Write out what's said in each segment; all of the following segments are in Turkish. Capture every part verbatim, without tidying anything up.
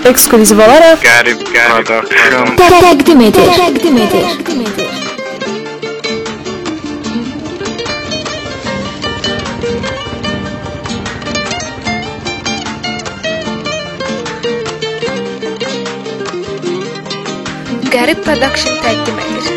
eksklüziv olarak Garip Garip Production təqdim edir. Təqdim edir. Garip Production təqdim edir.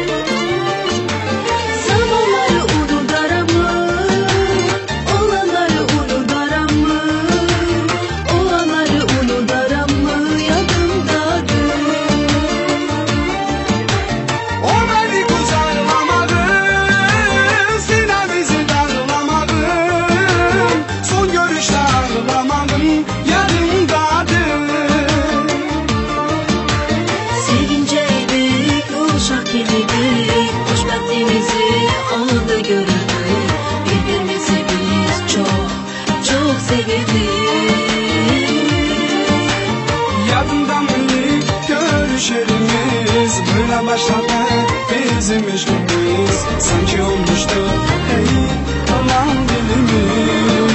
Böyle başladı bizim işimiz, sanki olmuştu ey kalan dilimiz.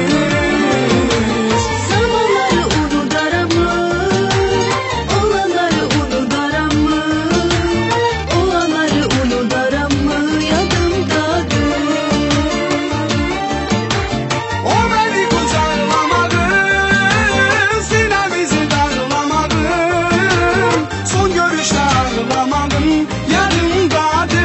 Zamanları unudar ama, olanları unudar ama, olanları unudar ama yadımdadır. O beni kucaklamadı, sinemizi darlamadı, son görüşte ağlamadım, yanımdadır.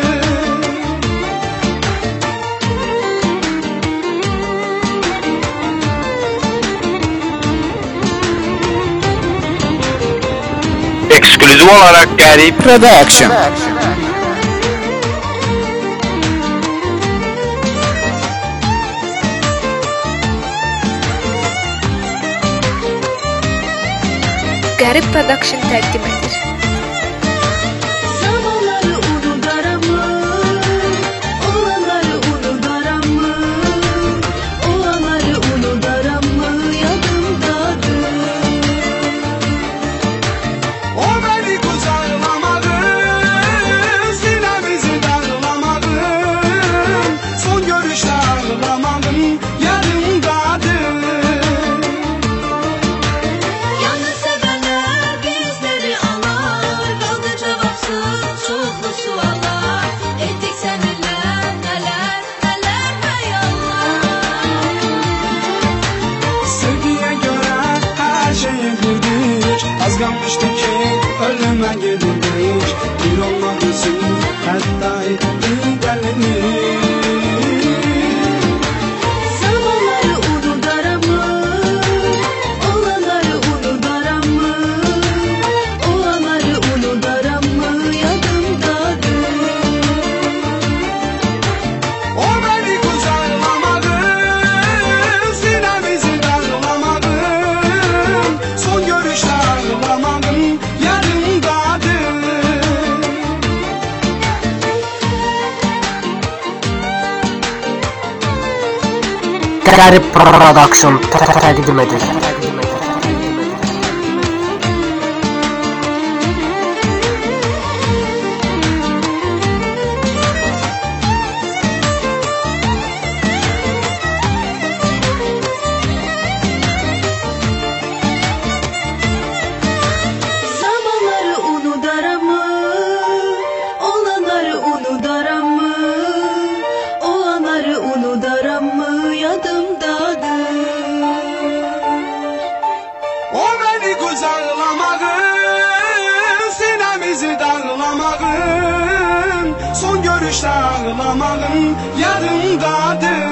Eksklüziv olarak Garip Production. Garip Production təqdim edir. Zamanları unudar ama, olanları unudar ama, olanları unudar ama yadımdadır. O beni kucaklamadı, sinemizi darlamadı, son görüşte ağlamadım, yanımdadır. Yalnız sevenler bizleri anar, kaldı cevapsız çoklu suallar. Ettik seninle neler neler hayallar. Sevgiye göre her şeyi bildik, az kalmıştı ki ölüme gidildik. Bir olmalısın hatta gidelim. Zamanları unudar ama, olanları unudar ama, olanları unudar ama yadımdadır. O beni kucaklamadı, sinemizi darlamadı, son görüşte ağlamadım, yanımdadır. Garip Production təqdim edir. Zamanları unudar ama, olanları unudar ama, olanları unudar ama yadımdadır. O beni kucaklamadı, sinemizi darlamadı, son görüşte ağlamadım, yanımdadır.